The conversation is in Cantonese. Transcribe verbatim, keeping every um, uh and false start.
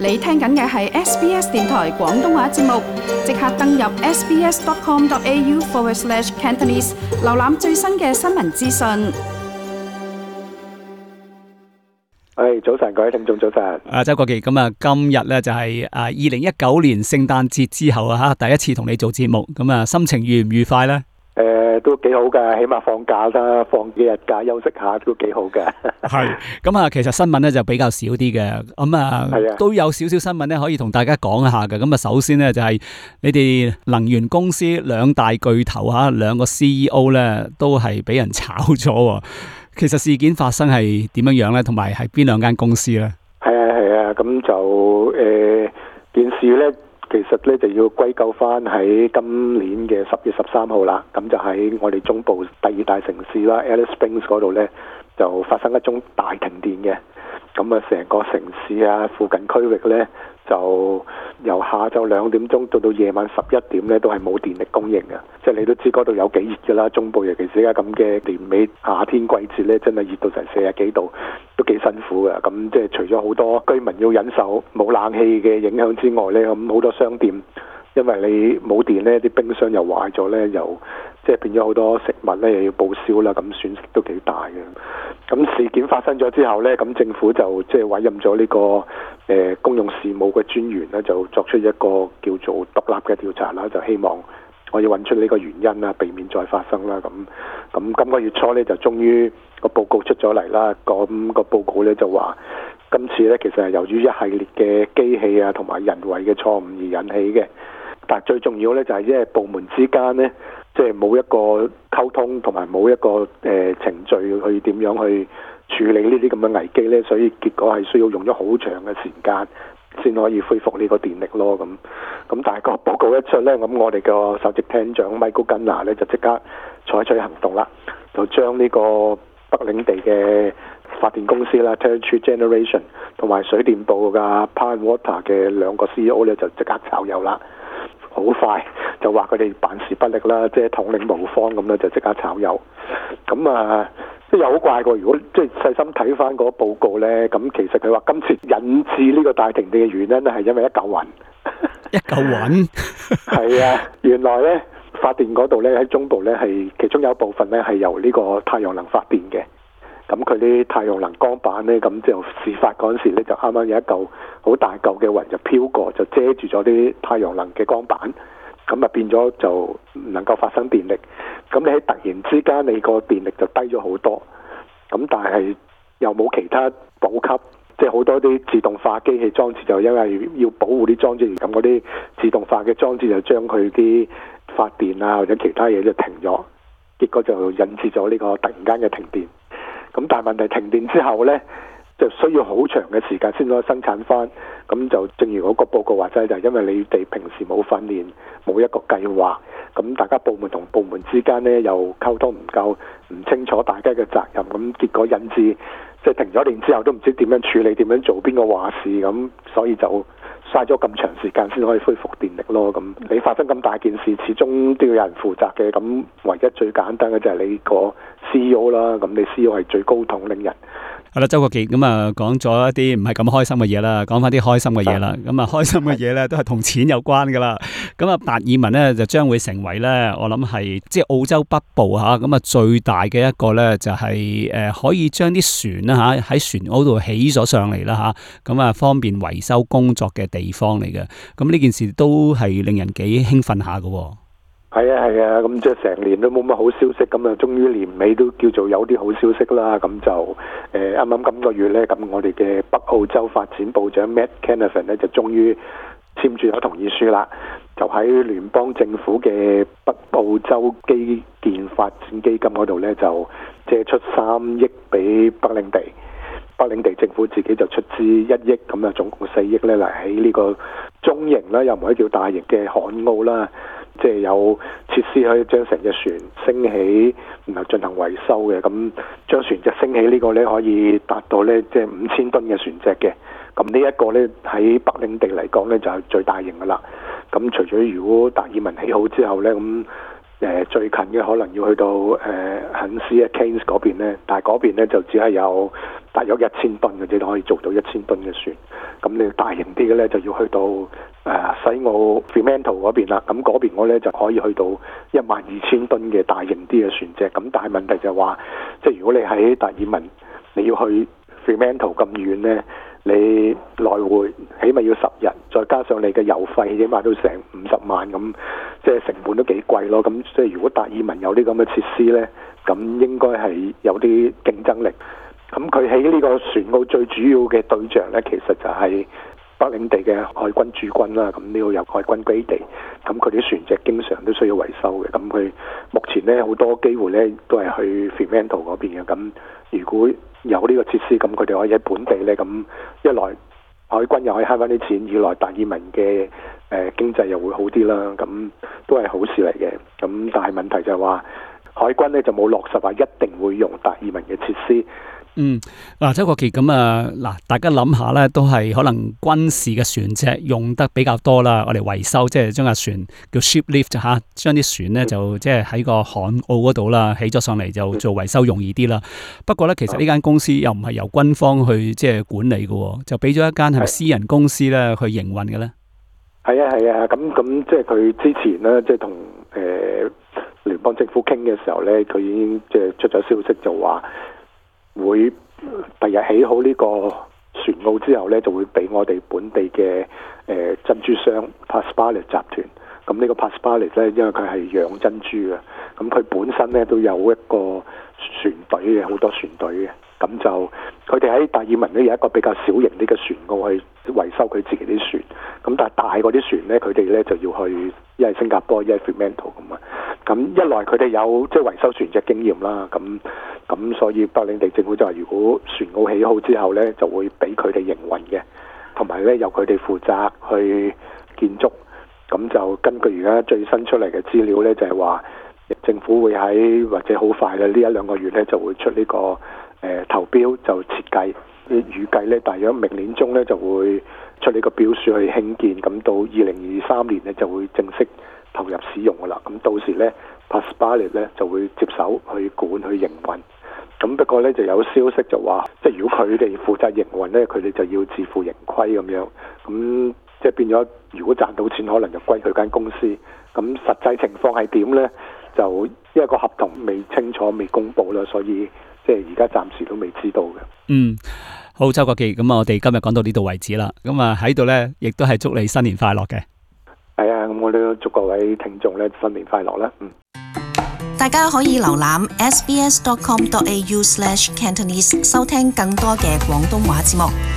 你聽緊嘅係 S B S 電台廣東話節目，即刻登入 sbs.com.au forward slash Cantonese， 瀏覽最新嘅新聞資訊。 誒，早晨，各位聽眾，早晨。 啊，周國傑，咁啊，今日咧就係啊二零一九年聖誕節之後啊吓，第一次同你做節目，咁啊，心情愉唔愉快咧？ 誒、呃，都幾好噶，起碼放假啦，放幾日假休息下都幾好噶。 係，咁啊，其實新聞咧就比較少啲嘅，咁啊，都有少少新聞咧可以同大家講下嘅。咁啊，首先咧就係你哋能源公司兩大巨頭吓，兩個 C E O 咧都係俾人炒咗。其實事件發生係點樣樣咧？同埋係邊兩間公司咧？ 係啊係啊，咁就誒、呃、件事咧。其實咧就要歸咎翻喺今年嘅十月十三號啦，咁就喺我哋中部第二大城市啦 Alice Springs 嗰度咧就發生一宗大停電嘅，咁啊成個城市啊附近區域咧就由下晝兩點鐘到到夜晚十一點咧都係冇電力供應嘅，即係你都知嗰度有幾熱㗎啦，中部尤其是而家咁嘅年尾夏天季節咧真係熱到成四十幾度，都幾辛苦嘅。咁即係除咗好多居民要忍受冇冷氣嘅影響之外咧，咁好多商店因為你冇電咧，啲冰箱又壞咗咧，又即係變咗好多食物咧又要報銷啦，咁損失都幾大嘅。咁事件發生咗之後咧，咁政府就即係委任咗呢個誒公用事務嘅專員咧，就作出一個叫做獨立嘅調查啦，就希望可以揾出呢個原因啦，避免再發生啦。咁咁今個月初咧就終於個報告出咗嚟啦。咁個報告咧就話今次咧其實係由於一系列嘅機器啊同埋人為嘅錯誤而引起嘅。但係最重要咧就係因為部門之間咧即係冇一個溝通同埋冇一個誒、呃、程序去點樣去處理呢啲咁嘅危機咧，所以結果係需要用咗好長嘅時間先可以恢復呢個電力咯。咁咁但係個報告一出咧，咁我哋個首席廳長 Michael Gunnar 咧就即刻採取行動啦，就將呢個北領地嘅發電公司啦 Territory Generation 同埋水電部嘅 Power and Water 嘅兩個 C E O 咧就即刻炒魷啦。好快就話佢哋辦事不力啦，即係統領無方咁咧，就即刻炒魷。咁啊，即係又好怪過。如果即係細心睇翻嗰個報告咧，咁其實佢話今次引致呢個大停電嘅原因咧，係因為一嚿雲。 一嚿雲係啊，原來咧發電嗰度咧喺中部咧係其中有一部分咧係由呢個太陽能發電嘅。咁佢啲太陽能光板咧，咁就事發嗰陣時咧，就啱啱有一嚿好大嚿嘅雲就飄過，就遮住咗啲太陽能嘅光板，咁啊變咗就唔能夠發生電力。咁你喺突然之間，你個電力就低咗好多。咁但係又冇其他補給，即係好多啲自動化機器裝置就因為要保護啲裝置，咁嗰啲自動化嘅裝置就將佢啲發電啊或者其他嘢就停咗，結果就引致咗呢個突然間嘅停電。咁但係問題停電之後呢，就需要好長嘅時間先可以生產翻。咁就正如嗰個報告話齋，就係因為你哋平時冇訓練，冇一個計劃，咁大家部門同部門之間呢又溝通唔夠，唔清楚大家嘅責任，咁結果引致即係停咗電之後都唔知點樣處理，點樣做，邊個話事，咁所以就嘥咗咁長時間先可以恢復電力咯。咁你發生咁大件事，始終都要有人負責嘅。咁唯一最簡單嘅就係你個 C E O 啦。咁你 C E O 係最高統領人。 係啦，周國傑，咁啊講咗一啲唔係咁開心嘅嘢啦，講翻啲開心嘅嘢啦。咁啊開心嘅嘢咧都係同錢有關噶啦。咁啊達爾文咧就將會成為咧，我諗係即係澳洲北部吓咁啊最大嘅一個咧就係誒可以將啲船啦吓喺船嗰度起咗上嚟啦吓，咁啊方便維修工作嘅地方嚟嘅。咁呢件事都係令人幾興奮下噶。 係啊係啊，咁即係成年都冇乜好消息，咁啊終於年尾都叫做有啲好消息啦。咁就誒啱啱今個月咧，咁我哋嘅北澳洲發展部長 Matt Canavan 咧就終於簽署咗同意書啦，就喺聯邦政府嘅北澳洲基建發展基金嗰度咧就借出三億俾北領地，北領地政府自己就出資一億，咁啊總共四億咧嚟起呢個中型啦，又唔可以叫大型嘅旱澳啦。即係有設施可以將成隻船升起，然後進行維修嘅。咁將船隻升起呢個咧可以達到咧即係五千噸嘅船隻嘅。咁呢一個咧喺北領地嚟講咧就係最大型噶啦。咁除咗如果達爾文起好之後咧，咁誒最近嘅可能要去到誒肯斯啊 Cairns 嗰邊咧，但係嗰邊咧就只係有大約一千噸嘅啫，可以做到一千噸嘅船。 咁你大型啲嘅咧就要去到誒、呃、西澳 Fremantle 嗰邊啦。咁嗰邊我咧就可以去到一萬二千噸嘅大型啲嘅船隻。咁但係問題就係話，即係如果你喺達爾文你要去 Fremantle 咁遠咧，你來回起碼要十日，再加上你嘅油費，起碼都成五十萬咁，即係成本都幾貴咯。咁即係如果達爾文有啲咁嘅設施咧，咁應該係有啲競爭力。咁佢喺呢個船澳最主要嘅對象咧，其實就係北領地嘅海軍駐軍啦。咁呢度有海軍基地，咁佢啲船隻經常都需要維修嘅。咁佢目前咧好多機會咧都係去 Fremantle 嗰邊嘅。咁如果有呢個設施，咁佢哋可以喺本地咧，咁一來海軍又可以慳翻啲錢，二來達爾文嘅誒、呃、經濟又會好啲啦。咁都係好事嚟嘅。咁但係問題就係話，海軍咧就冇落實話一定會用達爾文嘅設施。 嗯，嗱，周國傑咁啊，嗱，大家諗下咧，都係可能軍事嘅船隻用得比較多啦，我哋維修即係將架船叫 ship lift 吓，將啲船咧就即係喺個港澳嗰度啦，起咗上嚟就做維修容易啲啦。不過咧，其實呢間公司又唔係由軍方去即係管理嘅，就俾咗一間係咪私人公司咧去營運嘅咧？係啊係啊，咁咁即係佢之前咧，即係同誒聯邦政府傾嘅時候咧，佢已經即係出咗消息就話，會第日起好呢個船澳之後咧，就會俾我哋本地嘅誒、呃、珍珠商 Paspalit 集團。咁呢個 Paspalit 咧，因為佢係養珍珠嘅，咁佢本身咧都有一個船隊嘅，好多船隊嘅。咁就佢哋喺達爾文咧有一個比較小型啲嘅船澳去維修佢自己啲船。咁但係大嗰啲船咧，佢哋咧就要去一係新加坡，一係 Fremantle 咁啊。咁一來佢哋有即係維修船隻經驗啦。咁咁所以北領地政府就話，如果船澳起好之後咧，就會俾佢哋營運嘅，同埋咧由佢哋負責去建築。咁就根據而家最新出嚟嘅資料咧，就係話政府會喺或者好快啦，呢一兩個月咧就會出呢、這個誒、呃、投標就設計，預計咧大約明年中咧就會出呢個標書去興建，咁到二零二三年咧就會正式投入使用噶啦。咁到時咧 Paspalit 咧就會接手去管去營運。咁不過咧就有消息就話，即係如果佢哋負責營運咧，佢哋就要自負盈虧咁樣。咁即係變咗，如果賺到錢，可能就歸佢間公司。咁實際情況係點咧？就因為個合同未清楚、未公佈啦，所以即係而家暫時都未知道嘅。 嗯，好，周國傑，咁啊，我哋今日講到呢度為止啦。咁啊喺度咧，亦都係祝你新年快樂嘅。係啊，咁我都祝各位聽眾咧新年快樂啦。嗯。 大家可以瀏覽 s b s dot com dot a u slash cantonese 收聽更多嘅廣東話節目。